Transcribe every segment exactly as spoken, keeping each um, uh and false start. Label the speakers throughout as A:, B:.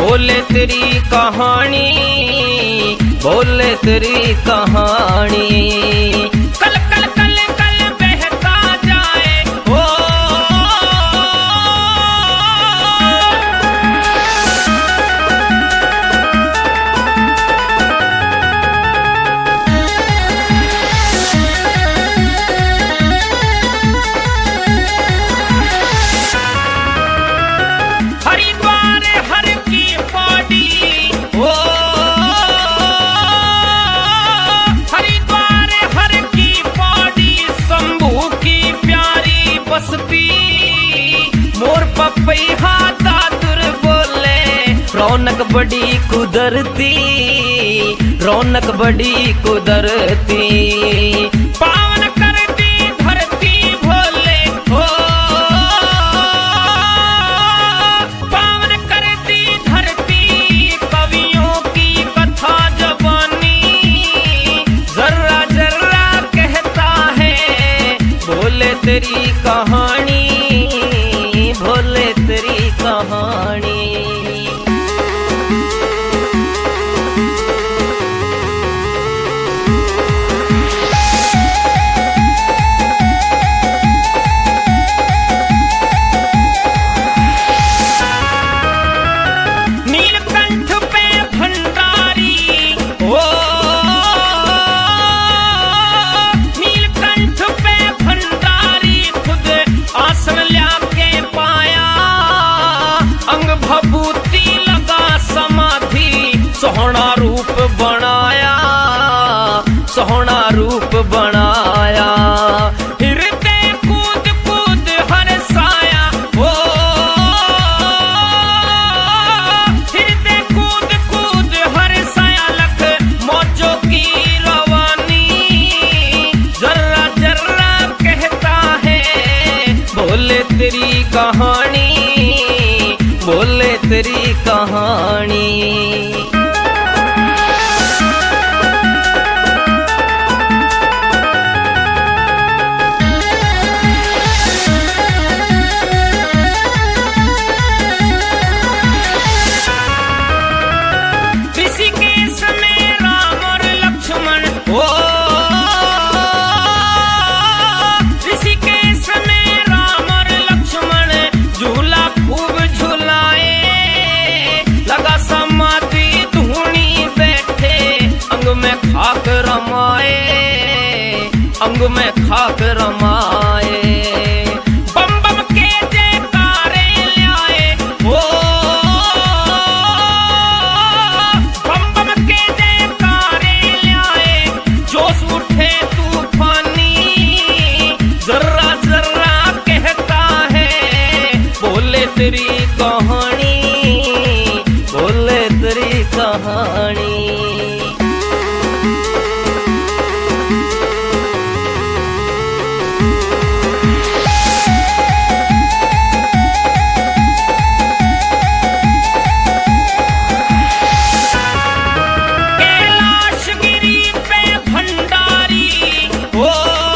A: बोले तेरी कहानी, बोले तेरी कहानी। कल कल कल कल बहता जाए ओ हरिद्वार हर की पौड़ी ओ हरिद्वार हर की पौड़ी शंभू की प्यारी बस्ती। मोर पपैया दादुर बोले रौनक बड़ी कुदरती, रौनक बड़ी कुदरती। पावन कर दी धरती भोले हो, पावन कर दी धरती कवियों की कथा जबानी। जर्रा जर्रा कहता है बोले तेरी कहानी, बोले तेरी कहानी। नीलकंठ पे भंडारी ओ नीलकंठ पे भंडारी खुद आसन ल्या के पाया। अंग भभूति लगा समाधि सोहना रूप बनाया, सोहना रूप बनाया। हृदय कूद कूद हर्षाया ओ हृदय कूद कूद हर्षाया। लख मौजों की रवानी। जर्रा जर्रा कहता है बोले तेरी कहानी, बोले तेरी कहानी। ऋषिकेश में राम और लक्ष्मण ओ ऋषिकेश में राम और लक्ष्मण झूला खूब झुलाए। लगा समाधि धूनी बैठे अंग में खाक रमाए, अंग में खाक रमाए। बम बम के जयकारे ल्याए ओ बम बम के जयकारे ल्याए। जोश उठे तूफानी। जर्रा जर्रा कहता है बोले तेरी कहानी, बोले तेरी कहानी। कैलाश गिरी पे भंडारी ओ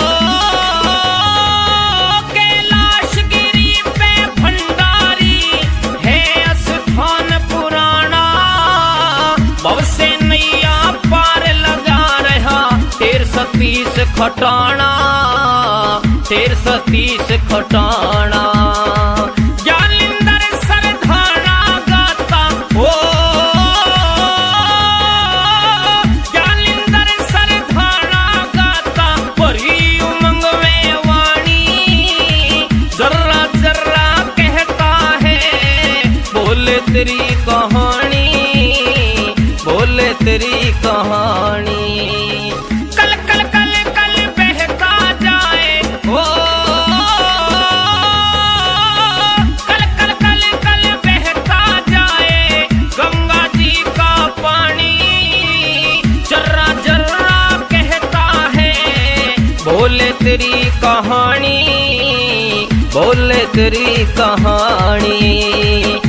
A: कैलाश गिरी पे भंडारी है स्थान पुराना। भव से नैया पार लगा रहा तेर सतीश खटाना, तेर सतीश खटाना। जालिंदर सरधारा गाता ओ जालिंदर सरधारा गाता परी उमंग में वाणी। जर्रा जर्रा कहता है बोले तेरी कहानी, बोले तेरी कहानी। कल कल कल कल बहता जाए ओ कल कल कल कल बहता जाए गंगा जी का पानी। जर्रा जर्रा कहता है बोले तेरी कहानी, बोले तेरी कहानी।